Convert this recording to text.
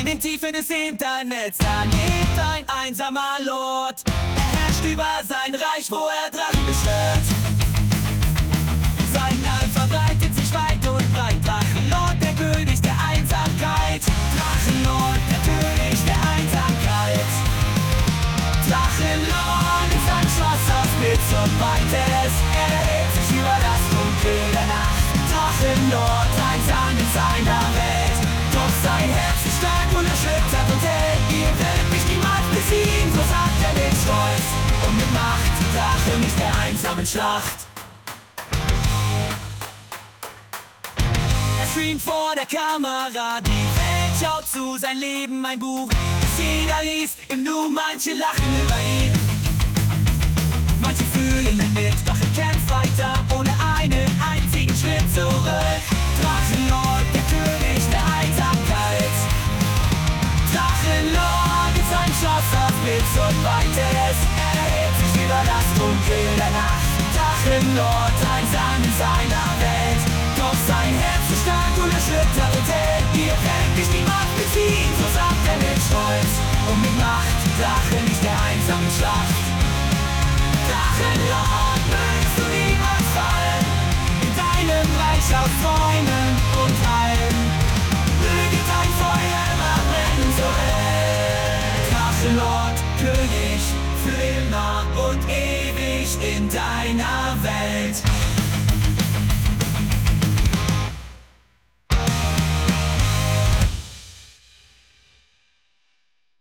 In den Tiefen des Internets, da lebt ein einsamer Lord. Er herrscht über sein Reich, wo er Drachen beschwört. Sein Name verbreitet sich weit und breit. Drachenlord, der König der Einsamkeit. Drachenlord, der König der Einsamkeit. Drachenlord ist ein Schloss aus Blitz und Weites. Er erhebt sich über das Dunkel der Nacht. Drachenlord, einsam in seiner Welt. Doch sein Herz ist stark und erschüttert und hält. Ihr wird mich niemals besiegen, so sagt er mit Stolz und mit Macht. Drache nicht der einsamen Schlacht. Er streamt vor der Kamera, die Welt schaut zu, sein Leben ein Buch, das jeder liest, im Nu manche lachen über ihn. Manche fühlen mit, doch er kämpft weiter, ohne einen einzigen Schritt zurück. Drachenlord, der König der Einsamkeit. Drachenlord ist ein Schloss aus Blitz und Weites. Er erhebt sich über das Dunkel der Nacht. Drachenlord, einsam in seiner Welt. Doch sein Herz ist stark und erschüttert und hält. Ihr könnt mich niemals besiegen, so sagt er mit Stolz und mit Macht. Drache nicht der einsamen Schlacht. Drachenlord, mögst du niemals fallen, in deinem Reich aus Träumen und Heilen. Möge dein Feuer immer brennen so hell. Drachenlord, König für immer und ewig in deiner Welt.